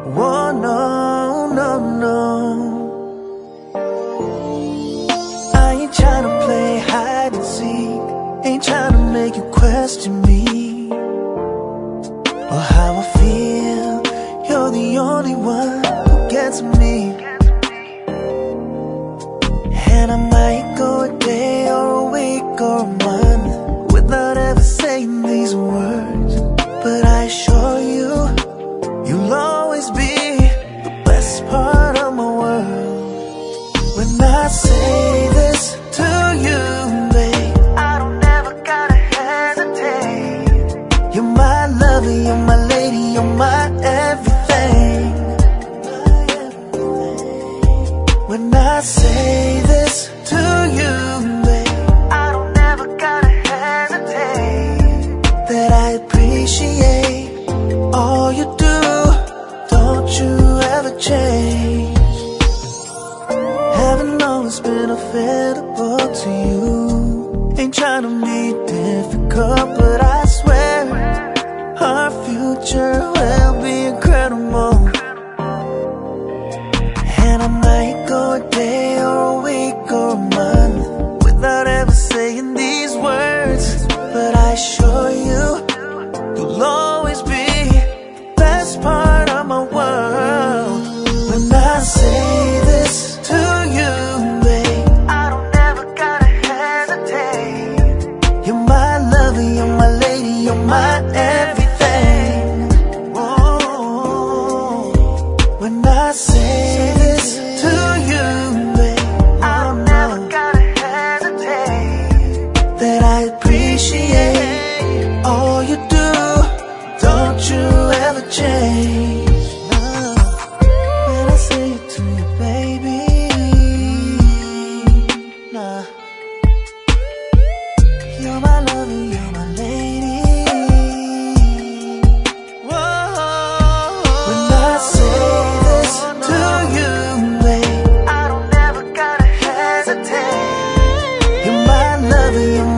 Oh no, no, no. I ain't tryna play hide and seek, ain't tryna make you question me or how I feel. You're the only one who gets me. And I might go a day or a week or a month without ever saying these words, but I assure you, you'll always be the best part of my world. When I say this to you, babe, I don't ever gotta hesitate. You're my lover, you're my lady, you're my everything. When I say this to you, babe, I don't ever gotta hesitate. That I appreciate all you do, don't you ever change. Haven't always been available to you, ain't trying to be difficult, but I swear our future will be incredible. And I might go a day or a week or a month without ever saying these words, but I assure you, you'll always be the best part of my world. When I say this to you, babe, I don't ever gotta hesitate. You're my lover, you're my lady, you're my everything. Whoa. When I say this to you, babe, I don't ever gotta hesitate. That I appreciate all you do, don't you ever change. When I say it to you, baby, nah. You're my lover, you're my lady. Whoa. When I say this to you, babe, I don't ever gotta hesitate. You're my lover, you're